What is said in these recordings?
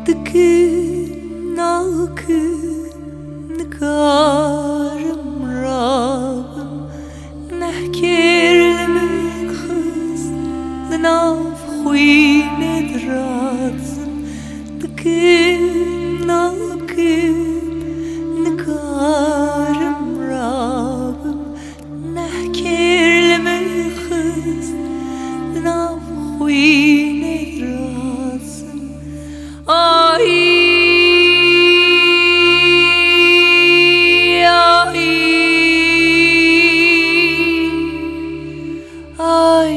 Dıkın akın nıkarım Rabbim Nehkerlemek kız Dınav huyne drazım Dıkın akın nıkarım Rabbim Nehkerlemek kız Dınav huyne drazım Ay, ay, ay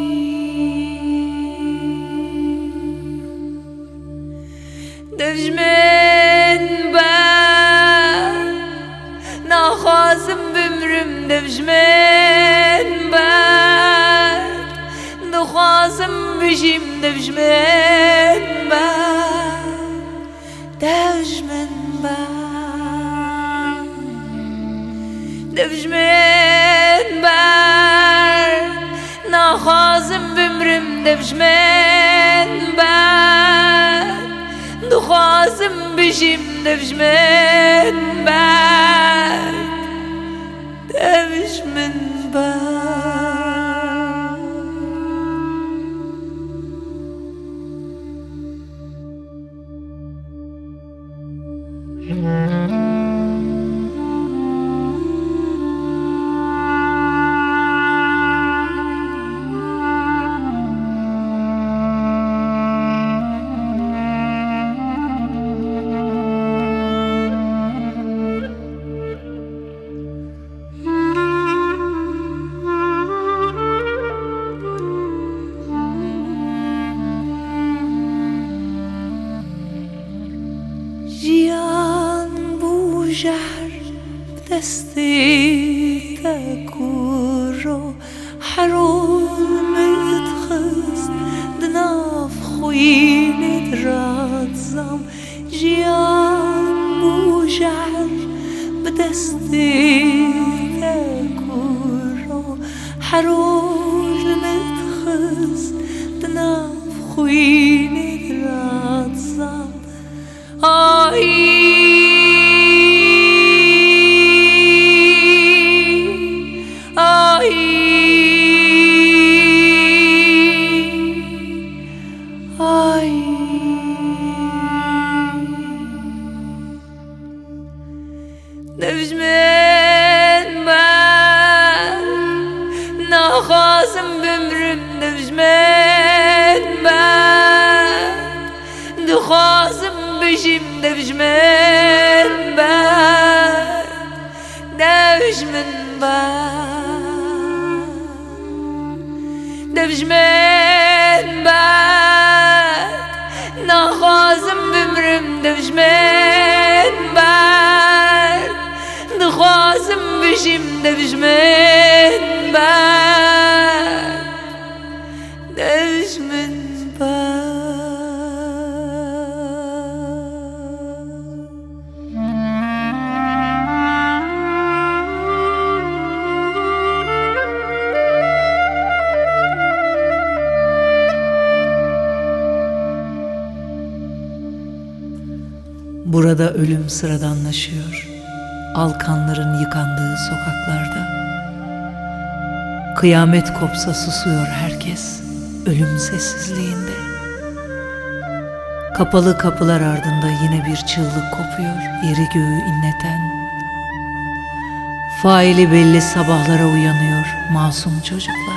Devjmen ben Naxazım bümrüm devjmen ben Naxazım bijim devjmen ben Devjmen ben Devjmen ben Naxazım bümrüm devjmen ben Naxazım bijim devjmen ben Devjmen ben Jiyan bu jar desti tekuro Harol mtkhst dnaf khuyne dradzam Jiyan bu jar desti tekuro Harol mtkhst dnaf khuyne dradzam Ay, ay, ay Devjmen ben Naxazım bümrüm devjmen ben Naxazım bijim devjmen ben Devjmen ben Devjmen ben Naxazım bümrüm devjmen ben Naxazım bijim devjmen ben Devjmen ben Burada ölüm sıradanlaşıyor, alkanların yıkandığı sokaklarda. Kıyamet kopsa susuyor herkes, ölüm sessizliğinde. Kapalı kapılar ardında yine bir çığlık kopuyor, yeri göğü inleten. Faili belli sabahlara uyanıyor masum çocuklar.